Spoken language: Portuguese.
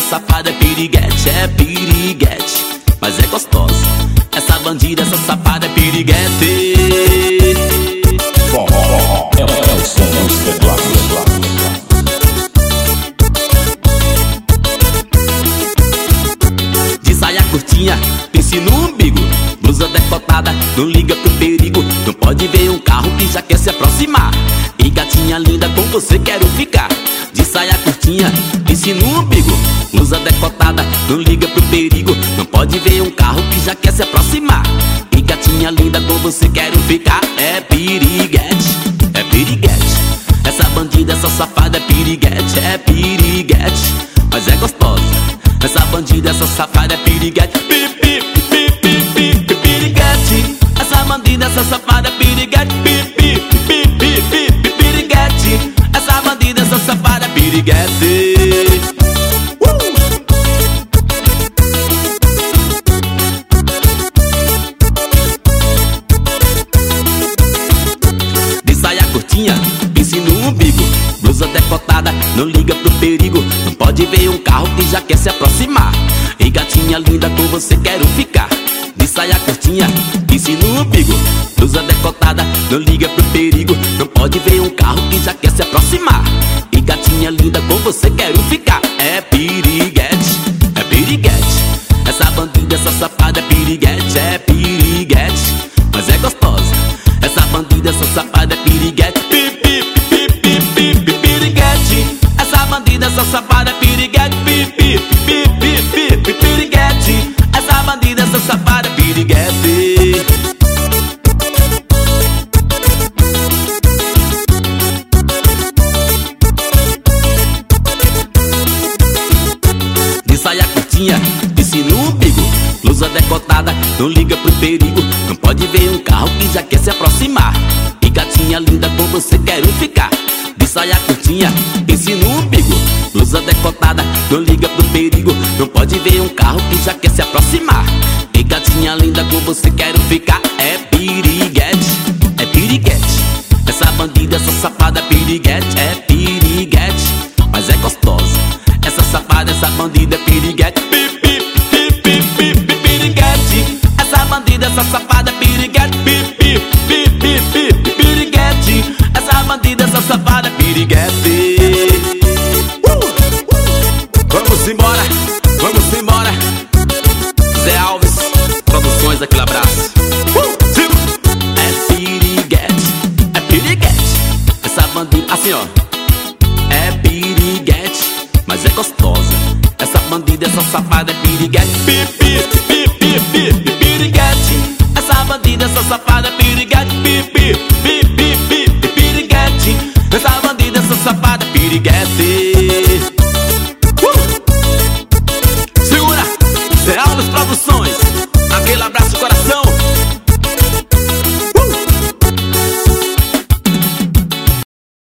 safada é piriguete, mas é gostosa. Essa bandida, essa safada é piriguete. Forró é o som dos teclados. De saia curtinha, pense no umbigo, blusa decotada, não liga pro perigo. Não pode ver um carro que já quer se aproximar. E gatinha linda, com você quero ficar. De saia curtinha, pense no umbigo, blusa decotada, não liga pro perigo. Não pode ver um carro que já quer se aproximar. E gatinha linda, com você quero ficar. É piriguete, essa bandida, essa safada é piriguete, mas é gostosa. Essa bandida, essa safada é piriguete. Piriguete. Essa bandida, essa safada é piriguete. Piriguete. Essa bandida, essa safada é piriguete. De saia curtinha, pense no umbigo, blusa decotada, não liga pro perigo. Não pode ver um carro que já quer se aproximar. E gatinha linda, com você quero ficar. De saia curtinha, pense no umbigo, blusa decotada, não liga pro perigo. Não pode ver um carro que já quer se aproximar. E gatinha linda, com você quero ficar. É piriguete, essa bandida, essa safada é piriguete, mas é gostosa. Essa bandida, essa safada é piriguete. Piriguete. Essa bandida, essa safada é piriguete. Piriguete. Essa bandida, essa safada é piriguete. De saia curtinha, pense no umbigo, blusa decotada, não liga pro perigo. Não pode ver um carro que já quer se aproximar. E gatinha linda, com você quero ficar. De saia curtinha, pense no umbigo, blusa decotada, não liga pro perigo. Não pode ver um carro que já quer se aproximar. E gatinha linda, com você quero ficar. É piriguete, essa bandida, essa safada é piriguete, mas é gostosa. Essa safada, essa bandida é piriguete. Piriguete. Essa bandida, essa safada é piriguete. Piriguete. Essa bandida, essa safada é piriguete. Vamos embora. Zé Alves Produções, aquele abraço. É piriguete. Essa bandida, assim ó, é piriguete, mas é gostosa. Essa bandida, essa safada é piriguete. Piriguete. Essa bandida, essa safada é piriguete. Piriguete. Essa bandida, essa safada é piriguete.